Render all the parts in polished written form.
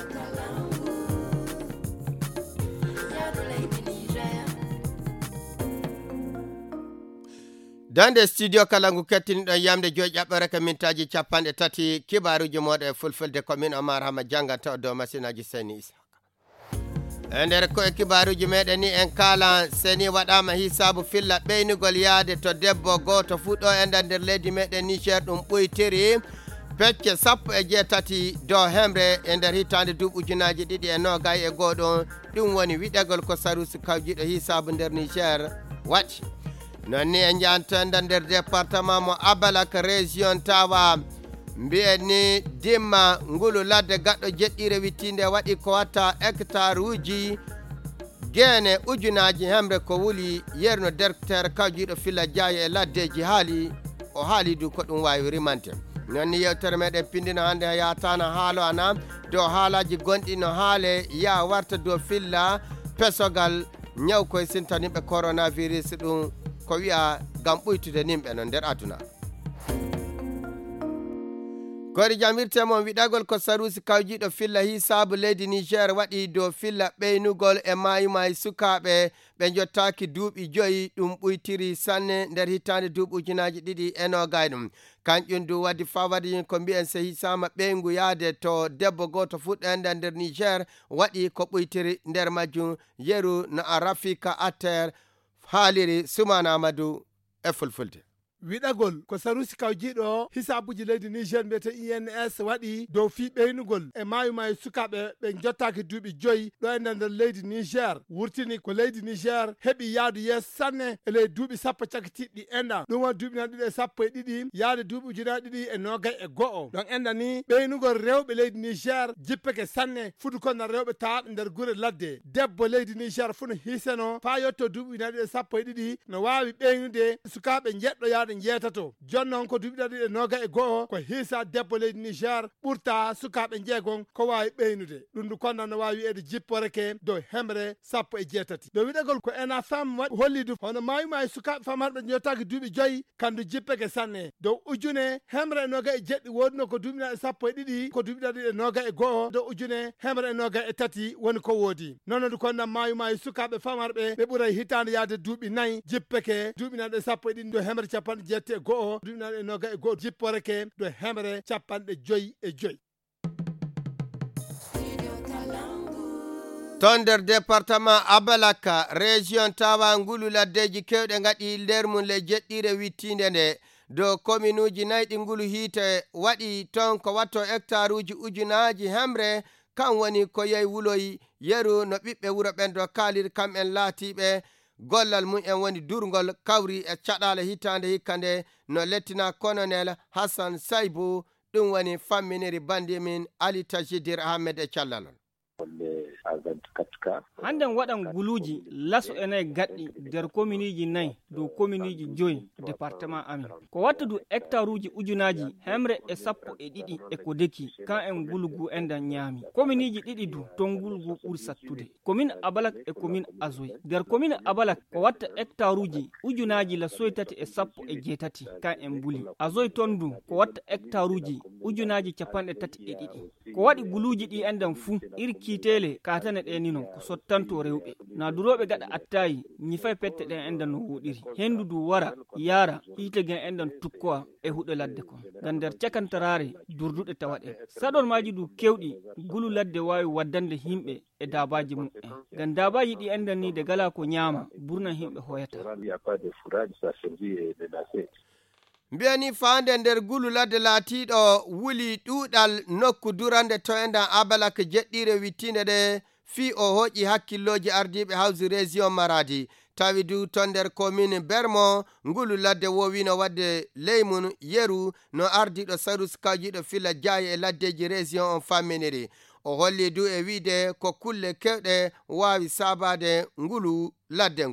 Dande studio Kalangu kettiniɗon yamde joyi ƴaɓɓere ka mintaji 30 kibaruji moɗe fulfulde commune Omar Hama janganta dow masinaji Seni Isaka. E nder koye kibaruji meɗen ni en kala Seni waɗama hisabu filla ɓeynugol yaade to debbo goto fuɗɗo e nder leydi meɗen Niger ɗum ɓoytiri pecce 18 dow hemre e nder hitande duuɓujunaji 2021 ɗum woni wiɗagol ko Sarusi kawjiɗo hisabu nder Niger waɗi. Nonni en jantanda nder département mo Abalak région Tawa mbi'en ni dimma ngulu ladde gaɗɗo jeɗɗire wittinde waɗi ko watta hectare uji gene ujunaji hemre ko wuli yerno directeur kawjiɗo filla jaaye e laddeji haali du ko ɗum wawi rimante. Nonni yewtere meɗen pindino hande yatana haalo ana dow haalaji gonɗi no haale ya warta dow filla pesogal ñaw koye sintaniɓe coronavirus ɗum ko wi'a gam ɓuytude nimɓe no nder aduna. Kori jamirte mon wiɗagol ko Sarusi kawjiɗo filla hisabu leydi Niger waɗi dow filla ɓeynugol e mayi sukaɓe ɓe jottaki duuɓi 5 ɗum ɓuytiri sanne nder hitande duuɓujunaji 2020 kanƴum du waddi fawadi ko mbi'en se hisama ɓeyngu yaade to debbo goto fuɗɗende nder Niger waɗi ko ɓuytiri nder majjum yeru no a Rafika Atter haaliri Sumana Amadou e fulfulde. wiɗagol ko Sarusi kawjiɗo hisabuji leydi Niger mbiyete INS waɗi dow fi ɓeynugol e mayu sukaɓe ɓe jottaki duuɓi 5 ɗo e nder leydi Niger wurtini ko leydi Niger heɓi yaadu yes sanne e ley duuɓi sappo cakitiɗɗi enda ɗum woni duuɓi nan ɗiɗi e sappo e ɗiɗi yaade duuɓi ujunaje 221 ɗon enda ni ɓeynugol rewɓe leydi Niger jippeke sanne fuɗi konna rewɓe tawaɓe nder gure ladde debbo leydi Niger fu no hiseno fa yetto duuɓi ujunaje 221 no wawi ɓeynude sukaɓe jeɗɗo yaade jeetato jonnon ko duuɓi 221 ko hiisa debbo leydi Niger ɓurta sukaɓe jeegon ko wawi ɓeynude ɗum du konna no wawi wi'ede jipporeke dow hemre 18 dow wiɗagol ko ena femme waɗi hollidu hono mayi sukaɓe famarɓe jottaki duuɓi 5 kandu jippeke sanne dow ujune hemre 27 wonno ko duuɓi 12 ko duuɓi 221 dow ujune hemre 23 woni ko woodi noon du konna mayi sukaɓe famarɓe ɓe ɓuuray hitande yaade duuɓi 4 jippeke duuɓi 11 dow hemre 1 duuɓi 21 jipporeke dow hemre 55. ton nder département Abalaka région Tawa ngulu laddeji kewɗe ngaɗi nder mum le jeɗɗire wittinde nde dow commune uji 4 ɗi ngulu hiite waɗi ton ko watto hectare uji ujunaji hemre kan woni ko yehi wuloyi yeru no ɓiɓɓe wuro ɓen do kaaliri kamɓen laatiɓe gollal mum en woni durgol kawri e caɗale hitande hikkande no lettina colonel Hassan Saibou ɗum woni famminiri bandi min Ali Tajidir Ahmed e callalol. Handen waɗan guluji laso enayi gaɗɗi nder commune-ji 4 dow commune-ji 5 département amin ko watta du hectare uji ujunaji hemre e 12 e ko deki kan en gulugu endan ñaami commune-ji 2 du ton gulugu ɓuri sattude commune Abalak e commune Azoy nder commune Abalak ko watta hectare uji ujunaji la soytati e 18 kan en buli Azoy ton du ko watta hectare uji ujunaji 32 ko waɗi guluji ɗi endan fu iri kiitele katane ɗe nino ko sottanto rewɓe na duroɓe gaɗa attayi ñifay pette ɗen endan no woɗiri hendu du wara yara hiite gen endan tukkowa e huɗo ladde kon ngam nder cakantarare durduɗe tawaɗen saɗon maji du kewɗi gulu ladde wawi waddande himɓe e dabaji mum en ngam dabaji ɗi endan ni de gala ko ñaama burna himɓe hoyata mbiyani faande nder gulu ladde laatiɗo wuli ɗuuɗal nokku durande to endan Abalak jeɗɗire wittinde ɗe fi o hoƴi hakkilloji ardiɓe hawsi région Maradi tawi du to nder commune Bermo ngulu ladde wowino wadde leymun yeru no ardiɗo Sarusi kawjiɗo filla jaaye e laddeji région on famminiri o holli du e wiide ko kulle kewɗe wawi sabade ngulu ladde ngu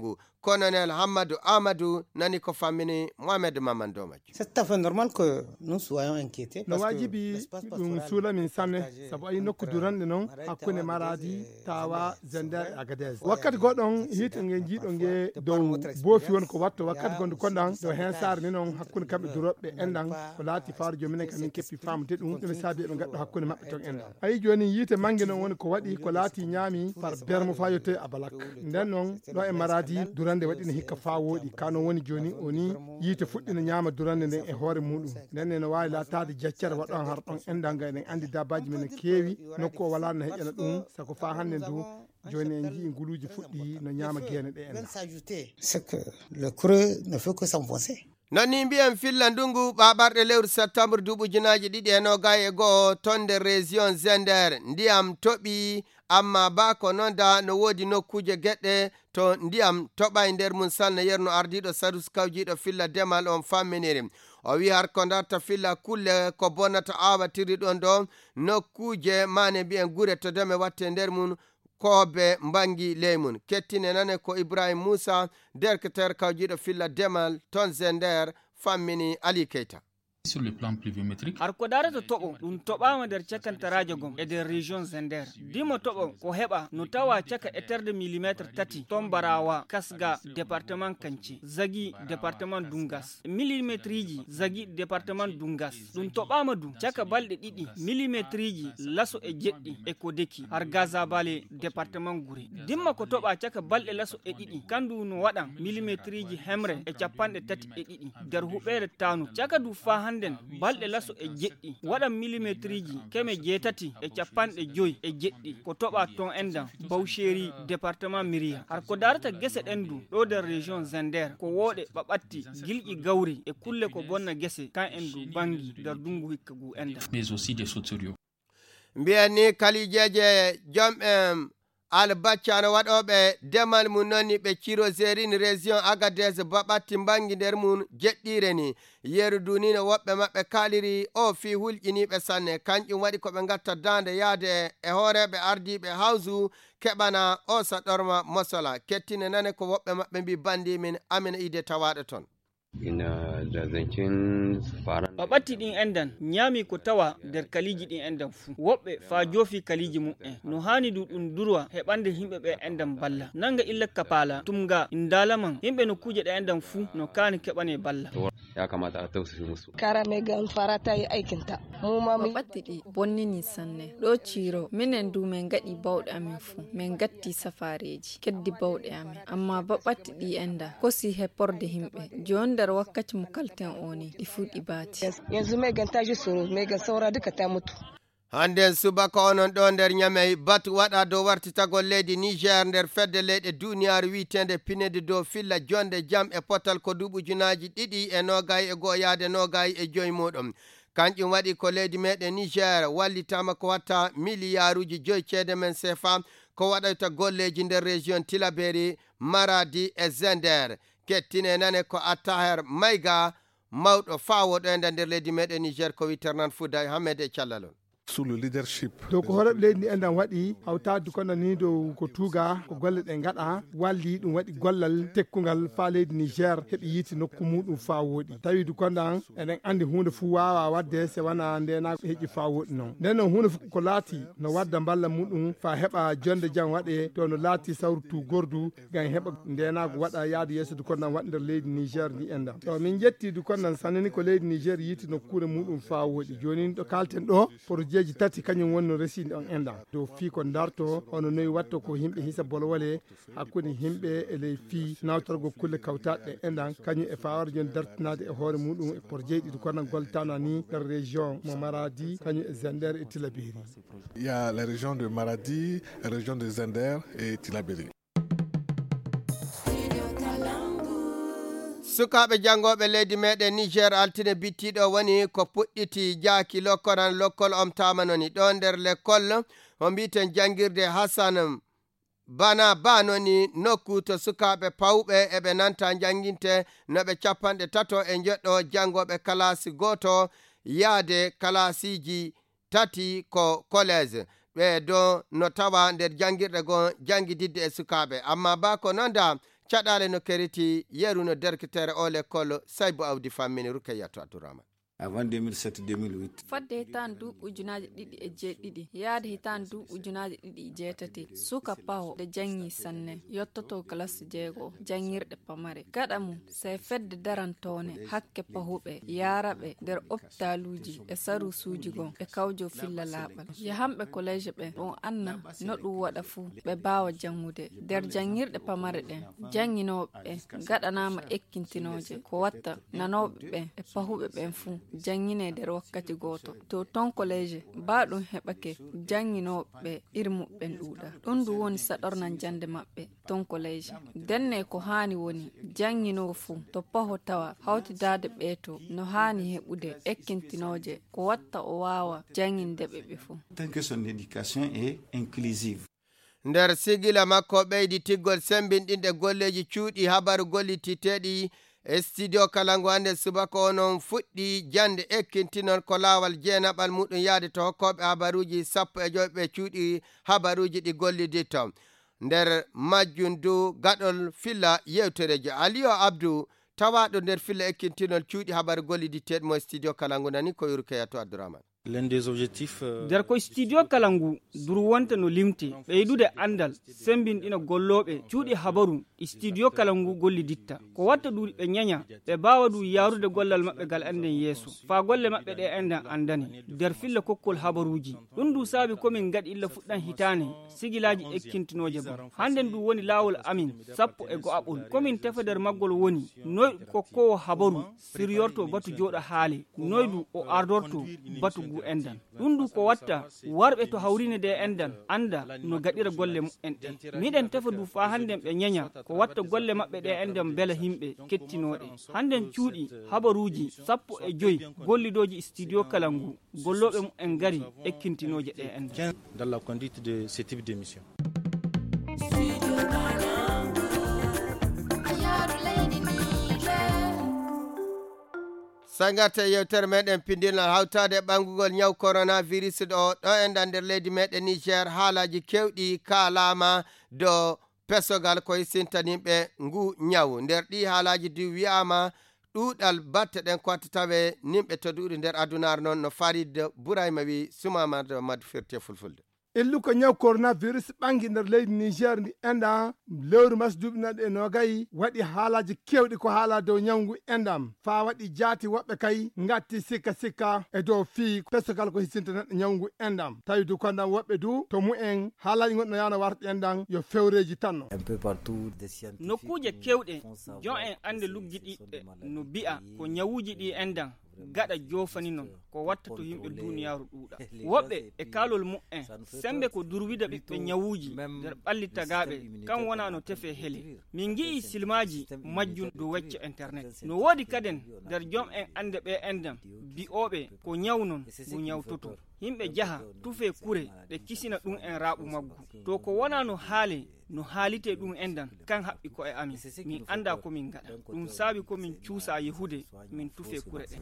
colonel Hamadou Amadou nani ko famini Mohamed Mamando Maji. C'est tout à fait normal que nous soyons inquiétés no wajibi dum sula min sanne sabu ay nokku durande non hakkunde Maradi tawa Zender Agadez wakkati godon hit nge jido nge dow bofi won ko watto wakkati gondo kondan do hen sar ni non hakkunde kambe durobbe endan ko lati faaru jomine kamin keppi famde dum dum sabi be gaddo hakkunde mabbe ton endan ay joni yite mangi non woni ko wadi ko lati nyami par bermo fayote abalak den non do e Maradi durande wadi ne hikka fa wodi kano woni joni oni yite fuddina nyama durande den e hoore mudum den ne wawi latade jaccar wadon har don endan ga en andi dabaji men kewi nokko wala na hejjana dum sako fa hande du joni en ji nguluji fuddi no nyama gene de en c'est que le creux ne fait que s'enfoncer. Nani mbiyen fillandungu ɓaɓarɗe lewru septembre duɓujunaji ɗiɗi e nogayi e goho tonde région Zender ndiyam toɓi amma ba ko nonda no wodi nokkuje geɗɗe to ndiyam toɓa e nder mum salna yerno ardiɗo Sadus Kawjiɗo filla demal on famminiri o wi har ko darta filla kulle ko bonnata awatiri ɗon ɗo nokkuje mane mbiyen gure to deme watte nder mum kobe mbangi leymun kettine nane ko Ibrahim Moussa derketer Kawjiɗo filla demal ton Zender fammini Ali Keita. Sur le plan pluviométrique, har ko darata toɓo ɗum toɓama nder cakantaraje gom e nder région Zender dima toɓo ko heɓa no tawa caka eterde millimétre tati ton barawa kasga département Kanci zagi département Dungas millimétre ji zagi département Dungas ɗum toɓama du caka balɗe ɗiɗi millimétre ji laso e jeɗɗi e ko deki har Gazabale département Gure dimma ko toɓa caka balɗe laso e ɗiɗi kandu no waɗan millimétre ji hemre e capanɗe tati e ɗiɗi nder huɓere tanu caka du fa handen balɗe laso e jeɗɗi waɗan millimétre ji keme jeetati e capanɗe joyi e jeɗɗi ko toɓa ton endan Bawsheri département Miriya har ko darata gese ɗendu ɗo nder région Zender ko woɗe ɓaɓatti gilƴi gawri e kulle ko bonna gese kan endu bangi nder dungu hikka gu endan mais aussi des sauteriaux. Mbiyen ni kalijeje jom albaccano waɗoɓe demal mum nonni ɓe Kirozerine région Agadez baɓatti mbangi nder mum jeɗɗire ni yeru dunino woɓɓe maɓɓe kaliri o fi hulƴiniɓe sanne kanƴum waɗi koɓe gatta dande yaade e hooreɓe ardiɓe hawsu keɓana o saɗorma mosola kettine nane ko woɓɓe maɓɓe mbi bandi min Amina Ide tawaɗo ton. ɓaɓatti ɗin endan ñaami ko tawa nder kaliji ɗin endan fuu woɓɓe fa joofi kaliji mum'en no hani du ɗum durwa heɓande himɓe ɓe endan balla nanga illa kapala tumga indalaman himɓe no kuje ɗe endan fuu no kani keɓane balla ya kamata a tausaya musu kara mai gan fara ta yi aikinta mu ma mu battidi bonnini sanne do ciro minen du men gadi bawde amin fu men gatti safareji keddi bawde amin amma battidi enda kosi heporde himbe jondar wakkati mukalten oni di fudi bati yanzu mai gan ta ji soro mai gan saura duka ta mutu handen subaka onon ɗo nder ñamey batu waɗa dow wartitagol leydi Niger nder fedde leyɗe duniyaaru wiitende pinede dow filla jonde jam e potal ko duɓujunaji ɗiɗi e nogayi e goho yaade nogayi e joyi muɗum kanƴum waɗi ko leydi meɗen Niger wallitama ko watta milliyaruji joyi ceede men CFA ko waɗayta golleji nder région Tilaberi Maradi e Zender kettine nane ko Attaher Mayga mawɗo fawoɗo enda nder leydi meɗen Niger ko witernan Fouday Hamed e callalon sous le leadership do ko horeɓe leydi ndi endan waɗi hawtade kono ni dow ko tuuga ko golle ɗe gaɗa walli ɗum waɗi gollal tekkugal fa leydi Niger heɓi yiiti nokku muɗum fa woɗi tawi du kondan eɗen andi hunde fu wawa wadde se wona ndena heƴi fa woɗi noon nden noon hunde ko laati no wadda balla muɗum fa heɓa jonde jam waɗe to no laati sawrutu gordu gam heɓa ndenago waɗa yaade yeeso du kondan waɗa nder leydi Niger ndi endan to min jetti du kondan sanani ko leydi Niger yiiti nokkure muɗum fa woɗi joni ɗo kalten ɗo projet ji tati kañum wonno reside on endan dow fi ko darto hono noyi watto ko himɓe hisa bolwole hakkude himɓe e ley fi nawtorgo kulle kawtaɗe endan kañum e fawar joni dartinade e hoore muɗum e projet ɗiɗi kono goltana ni nder région mo Maradi kañum e Zender et Tilaberi. Il y a la région de Maradi, la région de Zender et Tilaberi. sukaɓe jangoɓe leydi meɗen Niger altine bittiɗo woni ko puɗɗiti jaaki lokkoran lokkol omtama noni ɗo nder l'école o mbiten jangirde Hassan bana banoni nokku to sukaɓe pawɓe eɓe nanta janginte noɓe capanɗe tato e joɗɗo jangoɓe kalasi goto yaade kalasiji tati ko collège ɓe do no tawa nder jangirɗe go jangididde e sukaɓe amma ba ko nonda caɗale no keriti yeru no derketere o l'école Saybou Awdi fammini Rukayatou Abdourahmane. Avant 2007-2008. Fadde hitan du ujunaje ɗiɗi e jeeɗiɗi yaade hitan du ujunaje ɗiɗi e jeetati suka paho de jangi sanne yottoto classe jeego jangirɗe pamare gaɗa mum sey fedde darantone hakke pahuɓe yaraɓe nder hôpitaluji e saru suuji gon e kawjo filla laaɓal yahamɓe collège ɓe ɗon anna no ɗum waɗa fuu ɓe bawa jangude nder jangirɗe pamare ɗen janginoɓe gaɗanama ekkintinoje ko watta nanoɓe ɓe e pahuɓe ɓen fuu jangine nder wakkati goto to ton collège baɗum heɓake janginoɓe irmuɓɓen ɗuuɗa ɗum du woni saɗornan jande maɓɓe ton collège denne ko hani woni jangino fuu to paho tawa hawtidade ɓeeto no hani heɓude ekkintinoje ko watta o wawa jangindeɓe ɓe fuu tant que son éducation est inclusive. nder sigila makko ɓeydi tiggol sembinɗinɗe golleji cuuɗi habaru gollititeɗi e studio Kalangu hande subaka onon fuɗɗi jande ekkintinon ko laawal jeenaɓal muɗum yaade to hokkoɓe habaruji 15 ɓe cuuɗi habaruji ɗi golliditto nder majjum du gaɗol filla yewtereji Aliyo Abdou tawaɗo nder filla ekkintinol cuuɗi habaru golliditeɗ mo studio Kalangu nani ko Rukayatou Abdourahmane. L'un des objectifs nder ko studio Kalangu duru wonta no limti ɓeydude andal sembinɗina golloɓe cuuɗi habaru studio Kalangu golliditta ko watta ɗuɗi ɓe ñaña ɓe bawa du yarude gollal maɓɓe gal anden yeeso fa golle maɓɓe ɗe enden andani nder filla kokkol habaruji ɗum du saabi komin gaɗi illa fuɗɗan hitane sigilaji ekkintinoje bon handen du woni lawol amin 14 komin tefa nder maggol woni noy kokkowo habaru siryorto batu joɗo haale noydu o ardorto batu gu endan ɗum du ko watta warɓe to hawrine de endan anda no gaɗira golle mu'en ɗe miɗen tefa du fa handen ɓe ñaña ko watta golle maɓɓe ɗe enden bela himɓe kettinoɗe handen cuuɗi habaruji 15 gollidoji studio Kalangu golloɓe mu'en gari ekkintinoje ɗe enden dans la conduite de ce type d'émission. sangarte yewtere meɗen pindinal hawtade ɓangugol ñaw coronavirus ɗo endan nder leydi meɗen Niger haalaji kewɗi kalama do pesogal ko sintanimɓe ngu ñaw nder ɗi haalaji di wiyama ɗuɗal batte ɗen ko tawe nimɓe to duɗi nder adunar noon no Farid Bourayma wi Soumamado Mad Firte Fulfulde illu ko ñaw coronavirus ɓangi nder leydi Niger ndi enda lewru masduɓi naɗe e nogayi waɗi haalaji kewɗi ko haala dow ñawngu endam fa waɗi jaati woɓɓe kay gatti sikka e dow fii pesogal ko hisinta neɗɗo ñawngu endam tawi du kondam woɓɓe du to mu'en haalaji gonɗo yawno warta endan yo fewreji tanno nokkuje kewɗe jon en ande luggi ɗiɗɗe no bi'a ko ñawuji ɗi endan gaɗa jofani non ko watta to yimɓe duniyaru ɗuuɗa woɓɓe e kaalol mu'en sembe ko durwida ɓiɓɓe ñawuji nder ɓalli tagaɓe kan wona no tefe hele min gi'i silmaji majjum dow wecce internet no woodi kaden nder jom en ande ɓe endan bi'oɓe ko ñaw non ngu ñawtoto yimɓe jaha tufe kure ɗe kisina ɗum en raaɓu maggu to ko wona no haale no haalite ɗum endan kan haɓɓi ko e amin min anda komin gaɗa ɗum saabi komin cuusa yehude min tufe kure ɗen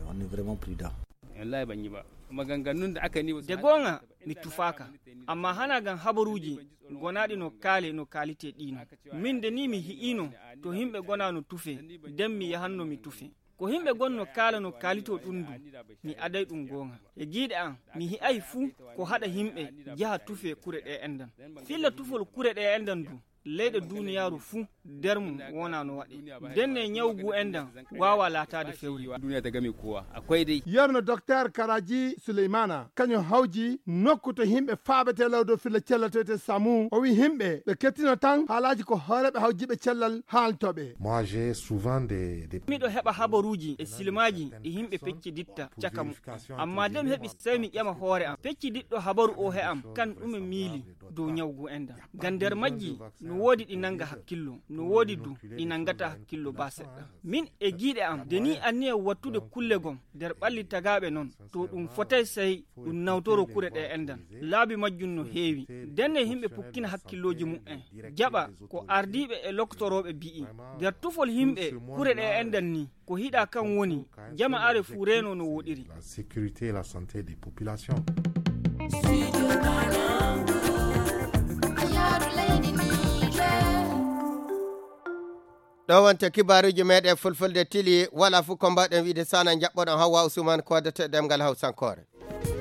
wallahi ban yi ba maganganun da aka ni de gonga mi tufaka amma hana gan habaruji gonaɗi no kaale no kalite ɗino min de ni mi hi'ino to himɓe gona no tufe den mi yahanno mi tufe ko himɓe gonno kala no kalito ɗum du mi aday ɗum gonga e giiɗe an mi hi'ay fuu ko haɗa himɓe jaha tufe kure ɗe endan filla tufol kure ɗe endan du leyɗe duniyaru fuu nder mum wona no waɗi denne ñawgu endan wawa latade fewri duniya ta game kowa akwai dai yerno docteur Karaji Souleymana kañum hawji nokku to himɓe faaɓete lawdo filla cellatete samu o wi himɓe ɓe kettino tan haalaji ko hooreɓe hawjiɓe cellal haaltoɓe moi j'ai souvent des miɗo heɓa habaruji e silmaji e himɓe pecci ditta caka mum amma dem heɓi sey mi ƴama hoore am pecci diɗɗo habaru o he am kan ɗume miili dow ñawgu endan gan nder majji no woodi ɗi nanga hakkillo no woodi du ɗi nangata hakkillo ba seɗɗa min e giiɗe am de ni anniya wattude kulle gom nder ɓalli tagaɓe noon to ɗum fotay sey ɗum nawtoro kure ɗe endan laabi majjum no heewi denne himɓe pukkina hakkilloji mu'en jaɓa ko ardiɓe e loktoroɓe bi'i nder tufol himɓe kure ɗe endan ni ko hiɗa kan woni jama are fuu reno no woɗiri la sécurité et la santé des populations. ɗo wonta kibaruji meɗen fulfulde tili wala fu ko mbaɗen wiide sana jaɓɓoɗon Hawwa Ousmane ko waddete ɗemgal Hawsankore.